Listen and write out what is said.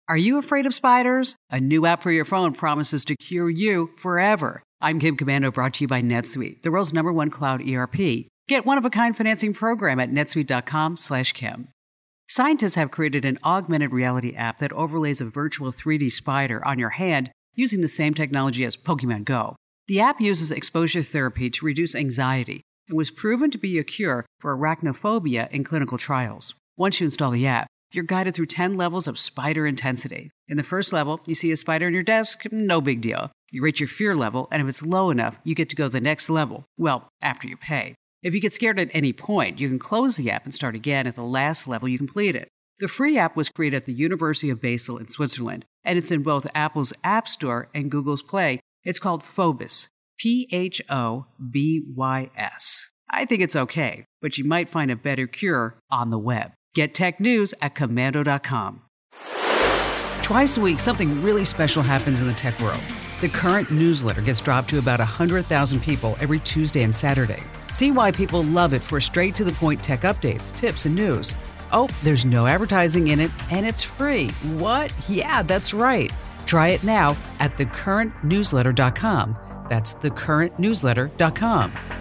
Are you afraid of spiders? A new app for your phone promises to cure you forever. I'm Kim Komando, brought to you by NetSuite, the world's #1 cloud ERP. Get one-of-a-kind financing program at netsuite.com/Kim. Scientists have created an augmented reality app that overlays a virtual 3D spider on your hand using the same technology as Pokemon Go. The app uses exposure therapy to reduce anxiety and was proven to be a cure for arachnophobia in clinical trials. Once you install the app, you're guided through 10 levels of spider intensity. In the first level, you see a spider on your desk, no big deal. You rate your fear level, and if it's low enough, you get to go to the next level. Well, after you pay. If you get scared at any point, you can close the app and start again at the last level you completed. The free app was created at the University of Basel in Switzerland, and it's in both Apple's App Store and Google's Play. It's called Phobus, Phobys. I think it's okay, but you might find a better cure on the web. Get tech news at Komando.com. Twice a week, something really special happens in the tech world. The Current newsletter gets dropped to about 100,000 people every Tuesday and Saturday. See why people love it for straight-to-the-point tech updates, tips, and news. Oh, there's no advertising in it, and it's free. What? Yeah, that's right. Try it now at thecurrentnewsletter.com. That's thecurrentnewsletter.com.